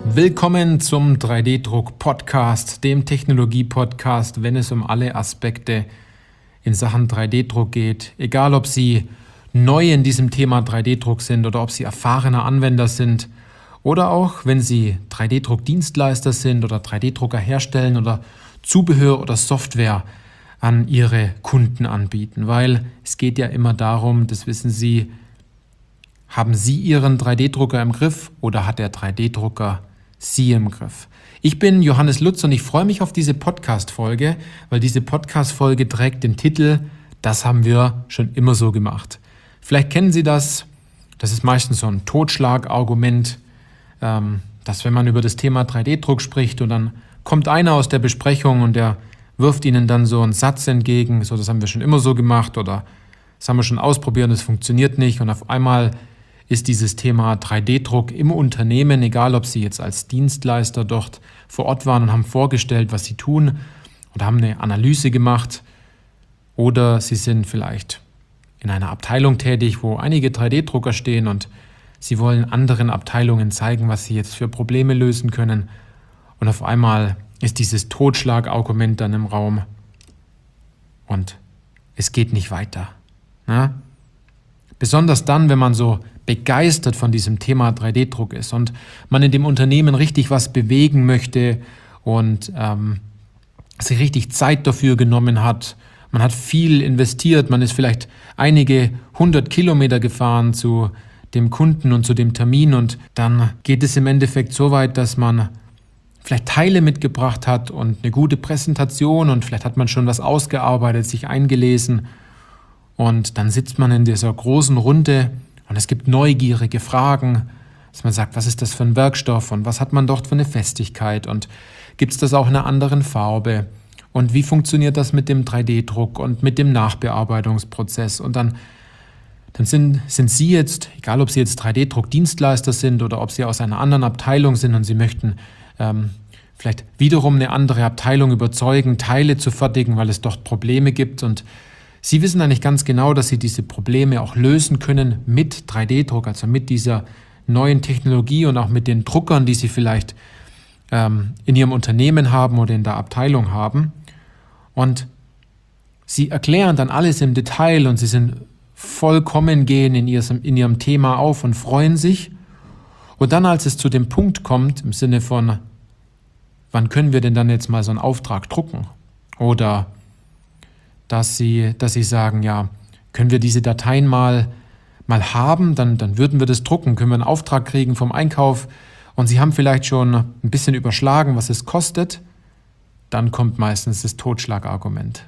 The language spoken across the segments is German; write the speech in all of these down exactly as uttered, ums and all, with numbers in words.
Willkommen zum drei D-Druck-Podcast, dem Technologie-Podcast, wenn es um alle Aspekte in Sachen drei D-Druck geht. Egal, ob Sie neu in diesem Thema drei D-Druck sind oder ob Sie erfahrener Anwender sind oder auch, wenn Sie drei D-Druck-Dienstleister sind oder drei D-Drucker herstellen oder Zubehör oder Software an Ihre Kunden anbieten. Weil es geht ja immer darum, das wissen Sie, haben Sie Ihren drei D-Drucker im Griff oder hat der drei D-Drucker Sie im Griff? Ich bin Johannes Lutz und ich freue mich auf diese Podcast-Folge, weil diese Podcast-Folge trägt den Titel „Das haben wir schon immer so gemacht". Vielleicht kennen Sie das, das ist meistens so ein Totschlagargument, ähm, dass wenn man über das Thema drei D-Druck spricht und dann kommt einer aus der Besprechung und der wirft Ihnen dann so einen Satz entgegen, so das haben wir schon immer so gemacht oder das haben wir schon ausprobiert und es funktioniert nicht und auf einmal ist dieses Thema drei D-Druck im Unternehmen, egal ob Sie jetzt als Dienstleister dort vor Ort waren und haben vorgestellt, was Sie tun oder haben eine Analyse gemacht oder Sie sind vielleicht in einer Abteilung tätig, wo einige drei D-Drucker stehen und Sie wollen anderen Abteilungen zeigen, was Sie jetzt für Probleme lösen können und auf einmal ist dieses Totschlagargument dann im Raum und es geht nicht weiter. Na? Besonders dann, wenn man so begeistert von diesem Thema drei D-Druck ist und man in dem Unternehmen richtig was bewegen möchte und ähm, sich richtig Zeit dafür genommen hat. Man hat viel investiert, man ist vielleicht einige hundert Kilometer gefahren zu dem Kunden und zu dem Termin und dann geht es im Endeffekt so weit, dass man vielleicht Teile mitgebracht hat und eine gute Präsentation und vielleicht hat man schon was ausgearbeitet, sich eingelesen und dann sitzt man in dieser großen Runde und es gibt neugierige Fragen, dass man sagt, was ist das für ein Werkstoff und was hat man dort für eine Festigkeit und gibt es das auch in einer anderen Farbe und wie funktioniert das mit dem drei D-Druck und mit dem Nachbearbeitungsprozess und dann, dann sind, sind Sie jetzt, egal ob Sie jetzt drei D-Druck-Dienstleister sind oder ob Sie aus einer anderen Abteilung sind und Sie möchten ähm, vielleicht wiederum eine andere Abteilung überzeugen, Teile zu fertigen, weil es dort Probleme gibt und Sie wissen eigentlich ganz genau, dass Sie diese Probleme auch lösen können mit drei D-Druck, also mit dieser neuen Technologie und auch mit den Druckern, die Sie vielleicht ähm, in Ihrem Unternehmen haben oder in der Abteilung haben. Und Sie erklären dann alles im Detail und Sie sind vollkommen gehen in Ihrem, in Ihrem Thema auf und freuen sich. Und dann, als es zu dem Punkt kommt, im Sinne von, wann können wir denn dann jetzt mal so einen Auftrag drucken? Oder dass sie, dass sie sagen, ja, können wir diese Dateien mal, mal haben, dann, dann würden wir das drucken, können wir einen Auftrag kriegen vom Einkauf und sie haben vielleicht schon ein bisschen überschlagen, was es kostet, dann kommt meistens das Totschlagargument.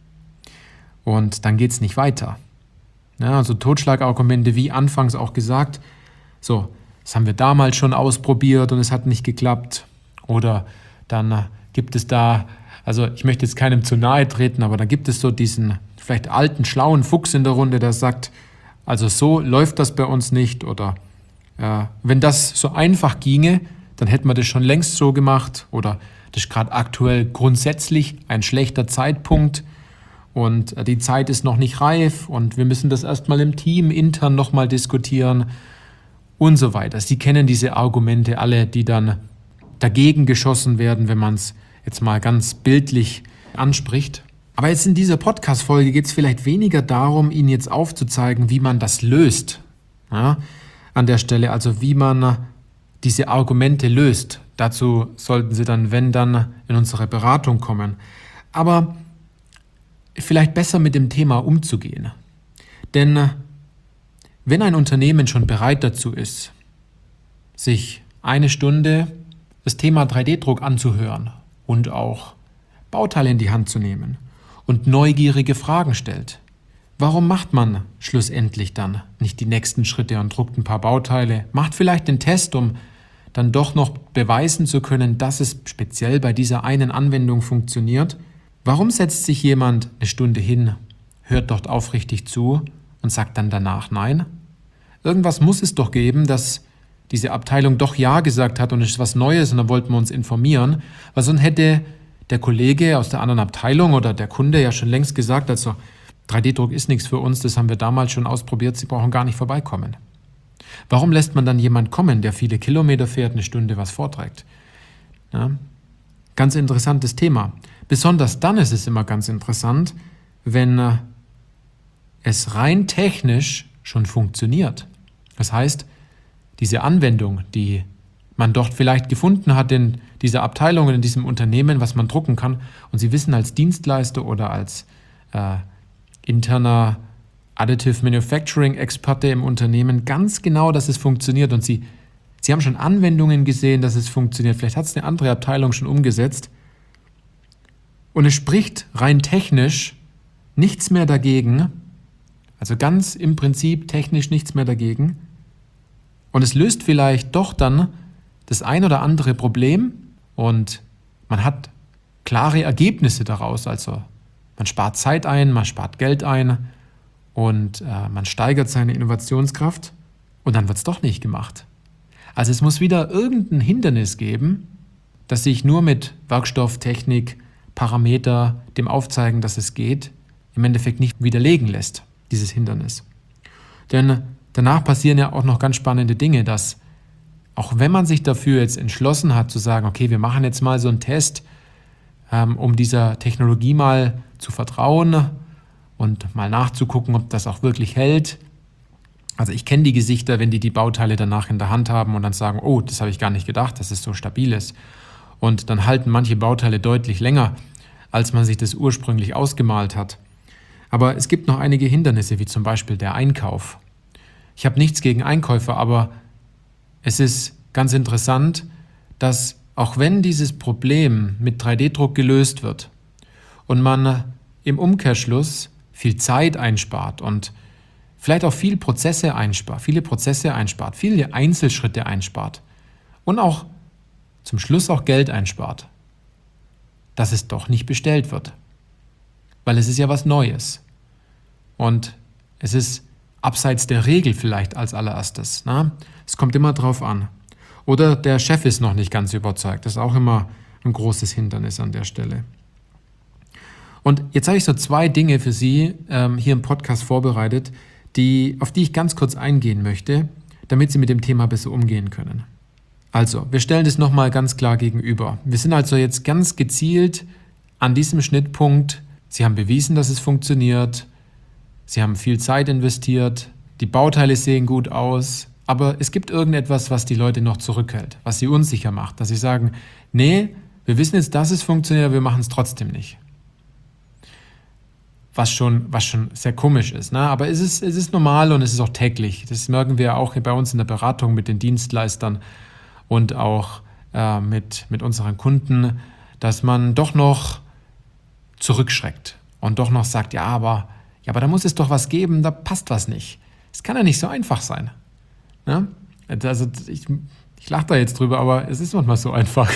Und dann geht es nicht weiter. Ja, also Totschlagargumente, wie anfangs auch gesagt, so, das haben wir damals schon ausprobiert und es hat nicht geklappt. Oder dann gibt es da Also ich möchte jetzt keinem zu nahe treten, aber da gibt es so diesen vielleicht alten, schlauen Fuchs in der Runde, der sagt, also so läuft das bei uns nicht oder äh, wenn das so einfach ginge, dann hätten wir das schon längst so gemacht oder das ist gerade aktuell grundsätzlich ein schlechter Zeitpunkt und äh, die Zeit ist noch nicht reif und wir müssen das erstmal im Team intern nochmal diskutieren und so weiter. Sie kennen diese Argumente alle, die dann dagegen geschossen werden, wenn man es jetzt mal ganz bildlich anspricht. Aber jetzt in dieser Podcast-Folge geht es vielleicht weniger darum, Ihnen jetzt aufzuzeigen, wie man das löst. Ja, an der Stelle, also wie man diese Argumente löst. Dazu sollten Sie dann, wenn dann, in unsere Beratung kommen. Aber vielleicht besser mit dem Thema umzugehen. Denn wenn ein Unternehmen schon bereit dazu ist, sich eine Stunde das Thema drei D-Druck anzuhören, und auch Bauteile in die Hand zu nehmen und neugierige Fragen stellt. Warum macht man schlussendlich dann nicht die nächsten Schritte und druckt ein paar Bauteile, macht vielleicht den Test, um dann doch noch beweisen zu können, dass es speziell bei dieser einen Anwendung funktioniert? Warum setzt sich jemand eine Stunde hin, hört dort aufrichtig zu und sagt dann danach Nein? Irgendwas muss es doch geben, dass diese Abteilung doch Ja gesagt hat und es ist was Neues und da wollten wir uns informieren, weil sonst hätte der Kollege aus der anderen Abteilung oder der Kunde ja schon längst gesagt, also drei D-Druck ist nichts für uns, das haben wir damals schon ausprobiert, Sie brauchen gar nicht vorbeikommen. Warum lässt man dann jemand kommen, der viele Kilometer fährt, eine Stunde was vorträgt? Ja, ganz interessantes Thema. Besonders dann ist es immer ganz interessant, wenn es rein technisch schon funktioniert. Das heißt, diese Anwendung, die man dort vielleicht gefunden hat in dieser Abteilung, in diesem Unternehmen, was man drucken kann, und Sie wissen als Dienstleister oder als äh, interner Additive Manufacturing Experte im Unternehmen ganz genau, dass es funktioniert, und Sie, Sie haben schon Anwendungen gesehen, dass es funktioniert. Vielleicht hat es eine andere Abteilung schon umgesetzt. Und es spricht rein technisch nichts mehr dagegen, also ganz im Prinzip technisch nichts mehr dagegen. Und es löst vielleicht doch dann das ein oder andere Problem und man hat klare Ergebnisse daraus. Also man spart Zeit ein, man spart Geld ein und äh, man steigert seine Innovationskraft und dann wird es doch nicht gemacht. Also es muss wieder irgendein Hindernis geben, das sich nur mit Werkstoff, Technik, Parameter, dem Aufzeigen, dass es geht, im Endeffekt nicht widerlegen lässt, dieses Hindernis. Denn danach passieren ja auch noch ganz spannende Dinge, dass auch wenn man sich dafür jetzt entschlossen hat zu sagen, okay, wir machen jetzt mal so einen Test, ähm, um dieser Technologie mal zu vertrauen und mal nachzugucken, ob das auch wirklich hält. Also ich kenne die Gesichter, wenn die die Bauteile danach in der Hand haben und dann sagen, oh, das habe ich gar nicht gedacht, dass es so stabil ist. Und dann halten manche Bauteile deutlich länger, als man sich das ursprünglich ausgemalt hat. Aber es gibt noch einige Hindernisse, wie zum Beispiel der Einkauf. Ich habe nichts gegen Einkäufer, aber es ist ganz interessant, dass auch wenn dieses Problem mit drei D Druck gelöst wird und man im Umkehrschluss viel Zeit einspart und vielleicht auch viel Prozesse einspart, viele Prozesse einspart, viele Einzelschritte einspart und auch zum Schluss auch Geld einspart, dass es doch nicht bestellt wird. Weil es ist ja was Neues. Und es ist abseits der Regel vielleicht als allererstes. Na? Es kommt immer drauf an. Oder der Chef ist noch nicht ganz überzeugt. Das ist auch immer ein großes Hindernis an der Stelle. Und jetzt habe ich so zwei Dinge für Sie ähm, hier im Podcast vorbereitet, die, auf die ich ganz kurz eingehen möchte, damit Sie mit dem Thema besser umgehen können. Also, wir stellen das nochmal ganz klar gegenüber. Wir sind also jetzt ganz gezielt an diesem Schnittpunkt. Sie haben bewiesen, dass es funktioniert. Sie haben viel Zeit investiert. Die Bauteile sehen gut aus. Aber es gibt irgendetwas, was die Leute noch zurückhält, was sie unsicher macht. Dass sie sagen, nee, wir wissen jetzt, dass es funktioniert, aber wir machen es trotzdem nicht. Was schon, was schon sehr komisch ist. Ne? Aber es ist, es ist normal und es ist auch täglich. Das merken wir auch bei uns in der Beratung mit den Dienstleistern und auch äh, mit, mit unseren Kunden, dass man doch noch zurückschreckt und doch noch sagt, ja, aber, ja, aber da muss es doch was geben, da passt was nicht. Es kann ja nicht so einfach sein. Ne? Also ich, ich lache da jetzt drüber, aber es ist manchmal so einfach.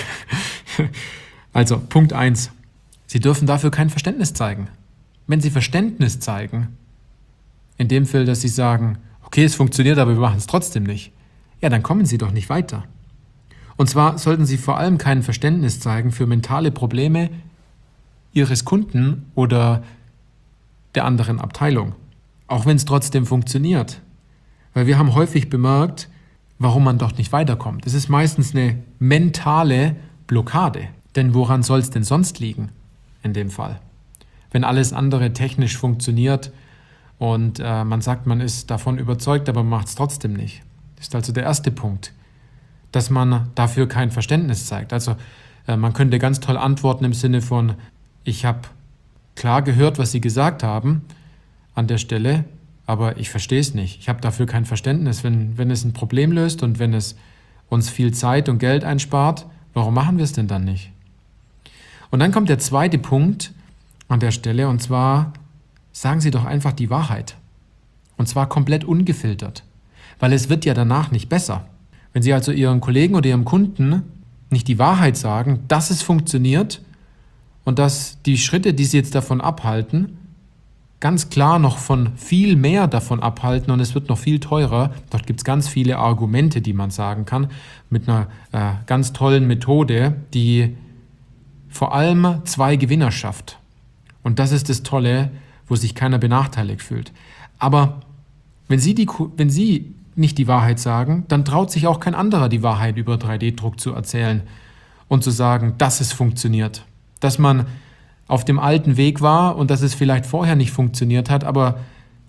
Also Punkt eins. Sie dürfen dafür kein Verständnis zeigen. Wenn Sie Verständnis zeigen, in dem Fall, dass Sie sagen, okay, es funktioniert, aber wir machen es trotzdem nicht, ja, dann kommen Sie doch nicht weiter. Und zwar sollten Sie vor allem kein Verständnis zeigen für mentale Probleme Ihres Kunden oder der anderen Abteilung, auch wenn es trotzdem funktioniert. Weil wir haben häufig bemerkt, warum man doch nicht weiterkommt. Es ist meistens eine mentale Blockade. Denn woran soll es denn sonst liegen in dem Fall? Wenn alles andere technisch funktioniert und äh, man sagt, man ist davon überzeugt, aber man macht es trotzdem nicht. Das ist also der erste Punkt, dass man dafür kein Verständnis zeigt. Also äh, man könnte ganz toll antworten im Sinne von, ich habe klar gehört, was Sie gesagt haben an der Stelle, aber ich verstehe es nicht. Ich habe dafür kein Verständnis. Wenn, wenn es ein Problem löst und wenn es uns viel Zeit und Geld einspart, warum machen wir es denn dann nicht? Und dann kommt der zweite Punkt an der Stelle, und zwar sagen Sie doch einfach die Wahrheit. Und zwar komplett ungefiltert. Weil es wird ja danach nicht besser. Wenn Sie also Ihren Kollegen oder Ihrem Kunden nicht die Wahrheit sagen, dass es funktioniert und dass die Schritte, die Sie jetzt davon abhalten, ganz klar noch von viel mehr davon abhalten und es wird noch viel teurer. Dort gibt es ganz viele Argumente, die man sagen kann, mit einer äh, ganz tollen Methode, die vor allem zwei Gewinner schafft. Und das ist das Tolle, wo sich keiner benachteiligt fühlt. Aber wenn Sie, die, wenn Sie nicht die Wahrheit sagen, dann traut sich auch kein anderer die Wahrheit über drei D Druck zu erzählen und zu sagen, dass es funktioniert. Dass man auf dem alten Weg war und dass es vielleicht vorher nicht funktioniert hat, aber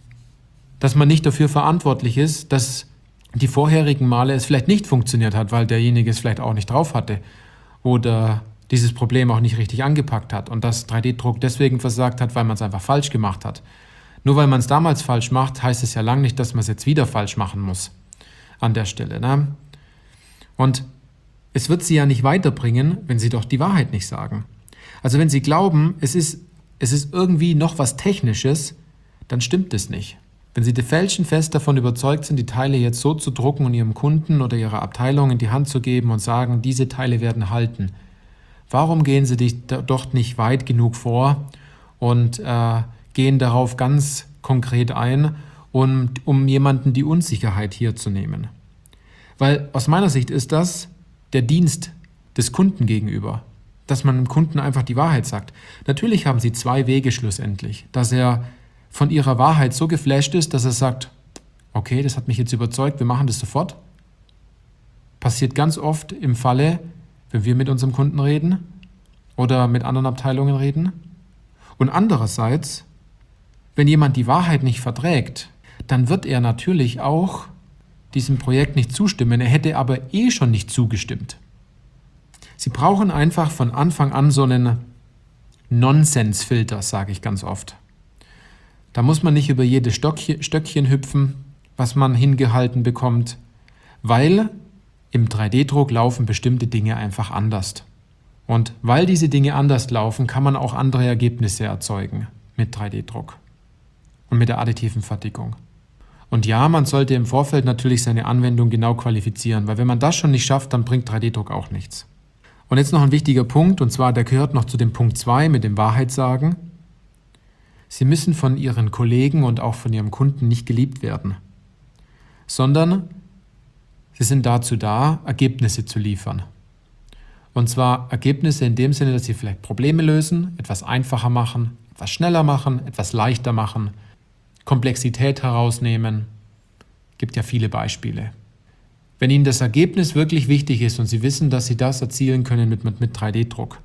dass man nicht dafür verantwortlich ist, dass die vorherigen Male es vielleicht nicht funktioniert hat, weil derjenige es vielleicht auch nicht drauf hatte oder dieses Problem auch nicht richtig angepackt hat und dass drei D Druck deswegen versagt hat, weil man es einfach falsch gemacht hat. Nur weil man es damals falsch macht, heißt es ja lange nicht, dass man es jetzt wieder falsch machen muss an der Stelle. Ne? Und es wird Sie ja nicht weiterbringen, wenn Sie doch die Wahrheit nicht sagen. Also wenn Sie glauben, es ist, es ist irgendwie noch was Technisches, dann stimmt es nicht. Wenn Sie felsenfest davon überzeugt sind, die Teile jetzt so zu drucken und Ihrem Kunden oder Ihrer Abteilung in die Hand zu geben und sagen, diese Teile werden halten, warum gehen Sie dich doch nicht weit genug vor und äh, gehen darauf ganz konkret ein, um, um jemanden die Unsicherheit hier zu nehmen? Weil aus meiner Sicht ist das der Dienst des Kunden gegenüber, dass man dem Kunden einfach die Wahrheit sagt. Natürlich haben Sie zwei Wege schlussendlich, dass er von Ihrer Wahrheit so geflasht ist, dass er sagt, okay, das hat mich jetzt überzeugt, wir machen das sofort. Passiert ganz oft im Falle, wenn wir mit unserem Kunden reden oder mit anderen Abteilungen reden. Und andererseits, wenn jemand die Wahrheit nicht verträgt, dann wird er natürlich auch diesem Projekt nicht zustimmen. Er hätte aber eh schon nicht zugestimmt. Sie brauchen einfach von Anfang an so einen Nonsensfilter, sage ich ganz oft. Da muss man nicht über jedes Stöckchen hüpfen, was man hingehalten bekommt, weil im drei D Druck laufen bestimmte Dinge einfach anders. Und weil diese Dinge anders laufen, kann man auch andere Ergebnisse erzeugen mit drei D Druck und mit der additiven Fertigung. Und ja, man sollte im Vorfeld natürlich seine Anwendung genau qualifizieren, weil wenn man das schon nicht schafft, dann bringt drei D Druck auch nichts. Und jetzt noch ein wichtiger Punkt, und zwar, der gehört noch zu dem Punkt zwei mit dem Wahrheitssagen. Sie müssen von Ihren Kollegen und auch von Ihrem Kunden nicht geliebt werden, sondern Sie sind dazu da, Ergebnisse zu liefern. Und zwar Ergebnisse in dem Sinne, dass Sie vielleicht Probleme lösen, etwas einfacher machen, etwas schneller machen, etwas leichter machen, Komplexität herausnehmen. Gibt ja viele Beispiele. Wenn Ihnen das Ergebnis wirklich wichtig ist und Sie wissen, dass Sie das erzielen können mit, mit, mit drei D Druck,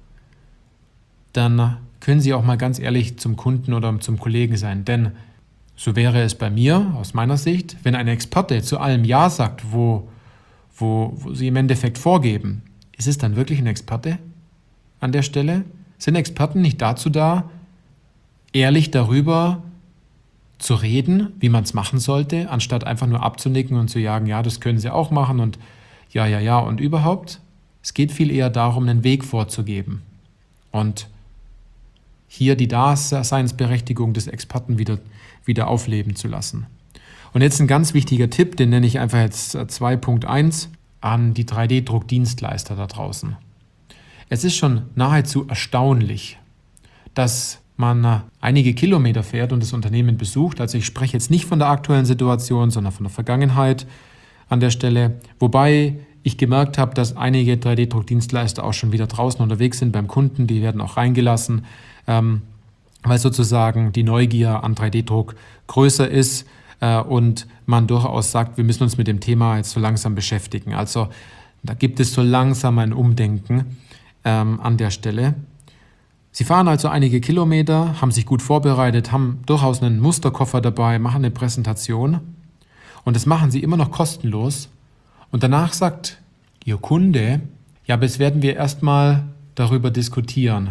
dann können Sie auch mal ganz ehrlich zum Kunden oder zum Kollegen sein. Denn so wäre es bei mir, aus meiner Sicht, wenn ein Experte zu allem Ja sagt, wo, wo, wo Sie im Endeffekt vorgeben, ist es dann wirklich ein Experte an der Stelle? Sind Experten nicht dazu da, ehrlich darüber zu reden, wie man es machen sollte, anstatt einfach nur abzunicken und zu jagen, ja, das können Sie auch machen und ja, ja, ja und überhaupt? Es geht viel eher darum, einen Weg vorzugeben und hier die Daseinsberechtigung des Experten wieder, wieder aufleben zu lassen. Und jetzt ein ganz wichtiger Tipp, den nenne ich einfach jetzt zwei Punkt eins an die drei D Druck-Dienstleister da draußen. Es ist schon nahezu erstaunlich, dass man einige Kilometer fährt und das Unternehmen besucht. Also ich spreche jetzt nicht von der aktuellen Situation, sondern von der Vergangenheit an der Stelle. Wobei ich gemerkt habe, dass einige drei D Druck-Dienstleister auch schon wieder draußen unterwegs sind beim Kunden. Die werden auch reingelassen, ähm, weil sozusagen die Neugier an drei D Druck größer ist äh, und man durchaus sagt, wir müssen uns mit dem Thema jetzt so langsam beschäftigen. Also da gibt es so langsam ein Umdenken ähm, an der Stelle. Sie fahren also einige Kilometer, haben sich gut vorbereitet, haben durchaus einen Musterkoffer dabei, machen eine Präsentation und das machen sie immer noch kostenlos. Und danach sagt Ihr Kunde, ja, aber jetzt werden wir erstmal darüber diskutieren.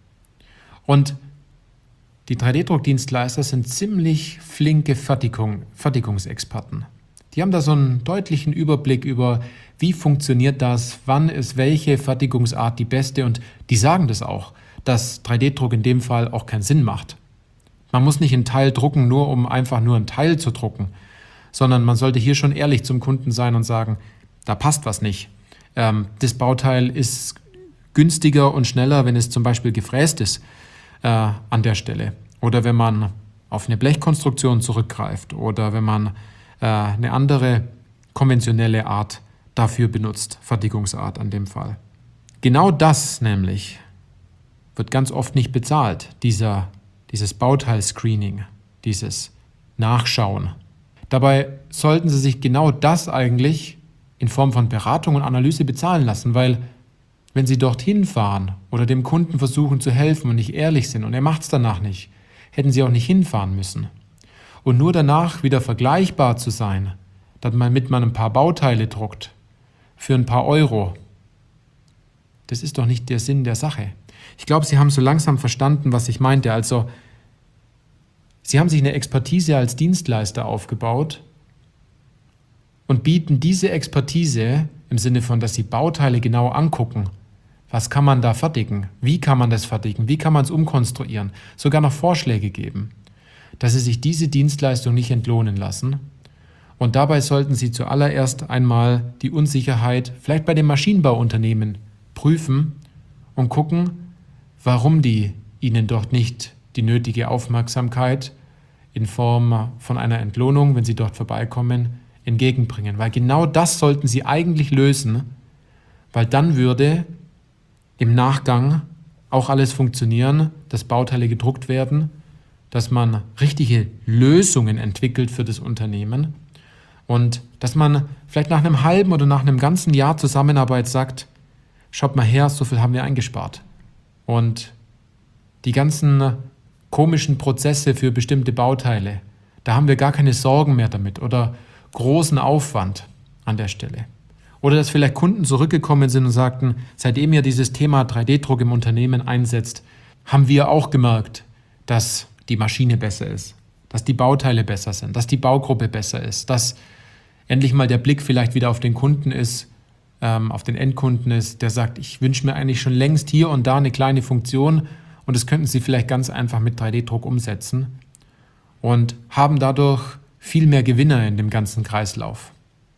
Und die drei D Druck-Dienstleister sind ziemlich flinke Fertigung, Fertigungsexperten. Die haben da so einen deutlichen Überblick über, wie funktioniert das, wann ist welche Fertigungsart die beste und die sagen das auch, dass drei D Druck in dem Fall auch keinen Sinn macht. Man muss nicht einen Teil drucken, nur um einfach nur einen Teil zu drucken, sondern man sollte hier schon ehrlich zum Kunden sein und sagen, da passt was nicht. Ähm, das Bauteil ist günstiger und schneller, wenn es zum Beispiel gefräst ist äh, an der Stelle. Oder wenn man auf eine Blechkonstruktion zurückgreift oder wenn man äh, eine andere konventionelle Art dafür benutzt, Fertigungsart an dem Fall. Genau das nämlich wird ganz oft nicht bezahlt, dieser, dieses Bauteil-Screening, dieses Nachschauen. Dabei sollten Sie sich genau das eigentlich in Form von Beratung und Analyse bezahlen lassen, weil wenn Sie dorthin fahren oder dem Kunden versuchen zu helfen und nicht ehrlich sind und er macht es danach nicht, hätten Sie auch nicht hinfahren müssen. Und nur danach wieder vergleichbar zu sein, damit man ein paar Bauteile druckt für ein paar Euro, das ist doch nicht der Sinn der Sache. Ich glaube, Sie haben so langsam verstanden, was ich meinte. Also, Sie haben sich eine Expertise als Dienstleister aufgebaut und bieten diese Expertise im Sinne von, dass Sie Bauteile genau angucken. Was kann man da fertigen? Wie kann man das fertigen? Wie kann man es umkonstruieren? Sogar noch Vorschläge geben, dass Sie sich diese Dienstleistung nicht entlohnen lassen. Und dabei sollten Sie zuallererst einmal die Unsicherheit, vielleicht bei den Maschinenbauunternehmen, prüfen und gucken, warum die Ihnen dort nicht die nötige Aufmerksamkeit in Form von einer Entlohnung, wenn Sie dort vorbeikommen, entgegenbringen. Weil genau das sollten Sie eigentlich lösen, weil dann würde im Nachgang auch alles funktionieren, dass Bauteile gedruckt werden, dass man richtige Lösungen entwickelt für das Unternehmen und dass man vielleicht nach einem halben oder nach einem ganzen Jahr Zusammenarbeit sagt, schaut mal her, so viel haben wir eingespart. Und die ganzen komischen Prozesse für bestimmte Bauteile, da haben wir gar keine Sorgen mehr damit oder großen Aufwand an der Stelle. Oder dass vielleicht Kunden zurückgekommen sind und sagten, seitdem ihr dieses Thema drei D Druck im Unternehmen einsetzt, haben wir auch gemerkt, dass die Maschine besser ist, dass die Bauteile besser sind, dass die Baugruppe besser ist, dass endlich mal der Blick vielleicht wieder auf den Kunden ist, ähm, auf den Endkunden ist, der sagt, ich wünsche mir eigentlich schon längst hier und da eine kleine Funktion und das könnten Sie vielleicht ganz einfach mit drei D Druck umsetzen und haben dadurch viel mehr Gewinner in dem ganzen Kreislauf.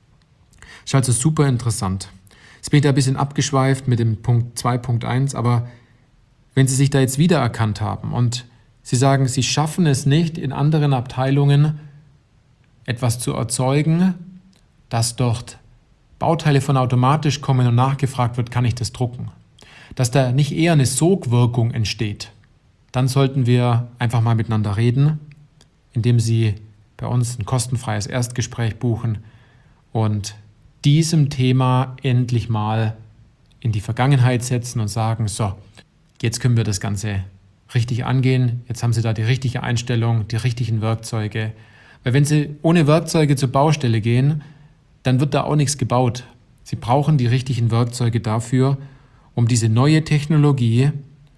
Ist also super interessant. Jetzt bin ich da ein bisschen abgeschweift mit dem Punkt zwei Punkt eins, aber wenn Sie sich da jetzt wiedererkannt haben und Sie sagen, Sie schaffen es nicht, in anderen Abteilungen etwas zu erzeugen, dass dort Bauteile von automatisch kommen und nachgefragt wird, kann ich das drucken? Dass da nicht eher eine Sogwirkung entsteht, dann sollten wir einfach mal miteinander reden, indem Sie bei uns ein kostenfreies Erstgespräch buchen und diesem Thema endlich mal in die Vergangenheit setzen und sagen, so, jetzt können wir das Ganze richtig angehen, jetzt haben Sie da die richtige Einstellung, die richtigen Werkzeuge. Weil wenn Sie ohne Werkzeuge zur Baustelle gehen, dann wird da auch nichts gebaut. Sie brauchen die richtigen Werkzeuge dafür, um diese neue Technologie,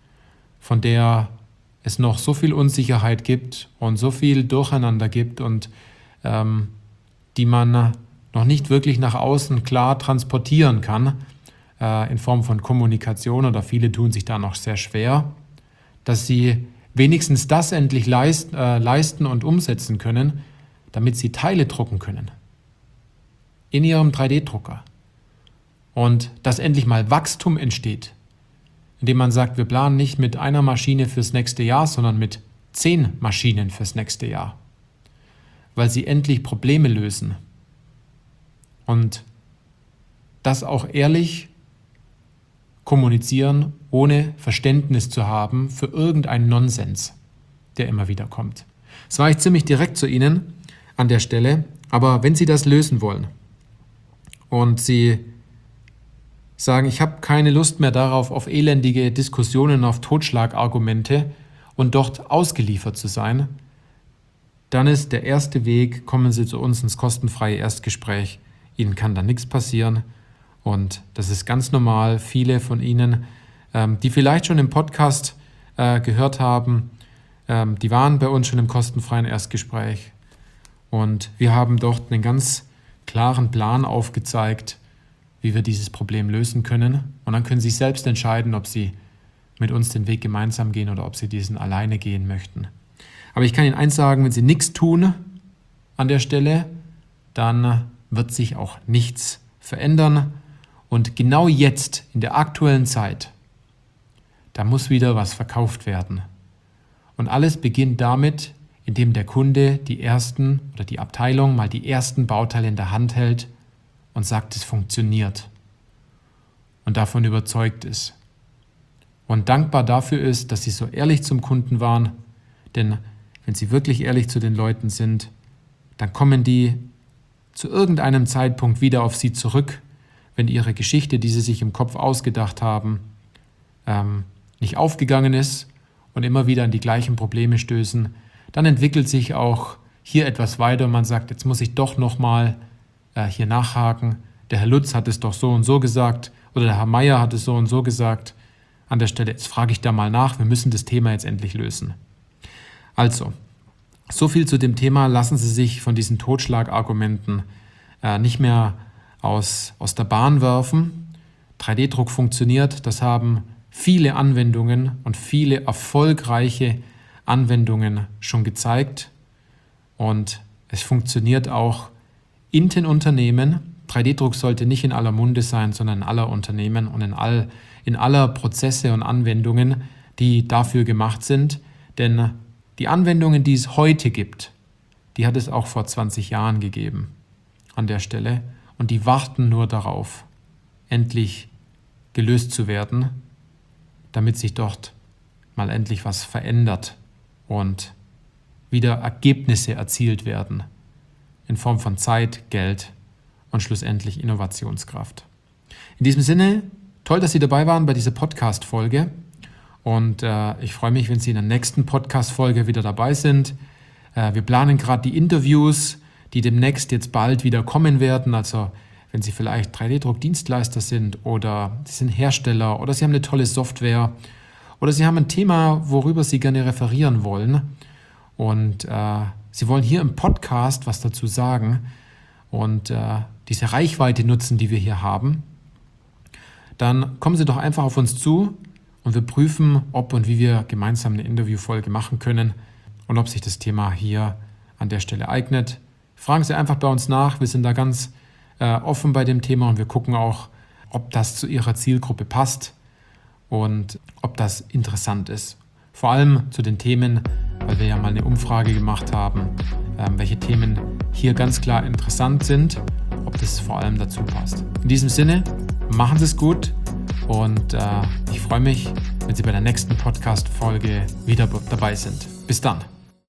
von der es noch so viel Unsicherheit gibt und so viel Durcheinander gibt und ähm, die man noch nicht wirklich nach außen klar transportieren kann, äh, in Form von Kommunikation, oder viele tun sich da noch sehr schwer, dass sie wenigstens das endlich leist, äh, leisten und umsetzen können, damit sie Teile drucken können in ihrem drei D Drucker. Und dass endlich mal Wachstum entsteht, indem man sagt, wir planen nicht mit einer Maschine fürs nächste Jahr, sondern mit zehn Maschinen fürs nächste Jahr, weil sie endlich Probleme lösen. Und das auch ehrlich kommunizieren, ohne Verständnis zu haben für irgendeinen Nonsens, der immer wieder kommt. Das war ich ziemlich direkt zu Ihnen an der Stelle, aber wenn Sie das lösen wollen und Sie sagen, ich habe keine Lust mehr darauf, auf elendige Diskussionen, auf Totschlagargumente und dort ausgeliefert zu sein, dann ist der erste Weg, kommen Sie zu uns ins kostenfreie Erstgespräch. Ihnen kann da nichts passieren und das ist ganz normal. Viele von Ihnen, ähm, die vielleicht schon im Podcast äh, gehört haben, ähm, die waren bei uns schon im kostenfreien Erstgespräch und wir haben dort einen ganz klaren Plan aufgezeigt, wie wir dieses Problem lösen können und dann können Sie selbst entscheiden, ob Sie mit uns den Weg gemeinsam gehen oder ob Sie diesen alleine gehen möchten. Aber ich kann Ihnen eins sagen, wenn Sie nichts tun an der Stelle, dann wird sich auch nichts verändern. Und genau jetzt, in der aktuellen Zeit, da muss wieder was verkauft werden. Und alles beginnt damit, indem der Kunde die ersten oder die Abteilung mal die ersten Bauteile in der Hand hält und sagt, es funktioniert. Und davon überzeugt ist. Und dankbar dafür ist, dass Sie so ehrlich zum Kunden waren. Denn wenn Sie wirklich ehrlich zu den Leuten sind, dann kommen die zu irgendeinem Zeitpunkt wieder auf Sie zurück, wenn Ihre Geschichte, die Sie sich im Kopf ausgedacht haben, ähm, nicht aufgegangen ist und immer wieder an die gleichen Probleme stößen. Dann entwickelt sich auch hier etwas weiter und man sagt, jetzt muss ich doch nochmal äh, hier nachhaken. Der Herr Lutz hat es doch so und so gesagt oder der Herr Meier hat es so und so gesagt. An der Stelle, jetzt frage ich da mal nach, wir müssen das Thema jetzt endlich lösen. Also, so viel zu dem Thema. Lassen Sie sich von diesen Totschlagargumenten äh, nicht mehr aus, aus der Bahn werfen. drei D Druck funktioniert, das haben viele Anwendungen und viele erfolgreiche Anwendungen schon gezeigt. Und es funktioniert auch in den Unternehmen. drei D Druck sollte nicht in aller Munde sein, sondern in aller Unternehmen und in, all, in aller Prozesse und Anwendungen, die dafür gemacht sind. Denn die Anwendungen, die es heute gibt, die hat es auch vor zwanzig Jahren gegeben an der Stelle. Und die warten nur darauf, endlich gelöst zu werden, damit sich dort mal endlich was verändert und wieder Ergebnisse erzielt werden in Form von Zeit, Geld und schlussendlich Innovationskraft. In diesem Sinne, toll, dass Sie dabei waren bei dieser Podcast-Folge und äh, ich freue mich, wenn Sie in der nächsten Podcast-Folge wieder dabei sind. Äh, wir planen gerade die Interviews, die demnächst jetzt bald wieder kommen werden, also wenn Sie vielleicht drei D Druck-Dienstleister sind oder Sie sind Hersteller oder Sie haben eine tolle Software oder Sie haben ein Thema, worüber Sie gerne referieren wollen und äh, Sie wollen hier im Podcast was dazu sagen und äh, diese Reichweite nutzen, die wir hier haben, dann kommen Sie doch einfach auf uns zu und wir prüfen, ob und wie wir gemeinsam eine Interviewfolge machen können und ob sich das Thema hier an der Stelle eignet. Fragen Sie einfach bei uns nach, wir sind da ganz äh, offen bei dem Thema und wir gucken auch, ob das zu Ihrer Zielgruppe passt und ob das interessant ist. Vor allem zu den Themen, weil wir ja mal eine Umfrage gemacht haben, äh, welche Themen hier ganz klar interessant sind, ob das vor allem dazu passt. In diesem Sinne, machen Sie es gut und äh, ich freue mich, wenn Sie bei der nächsten Podcast-Folge wieder dabei sind. Bis dann.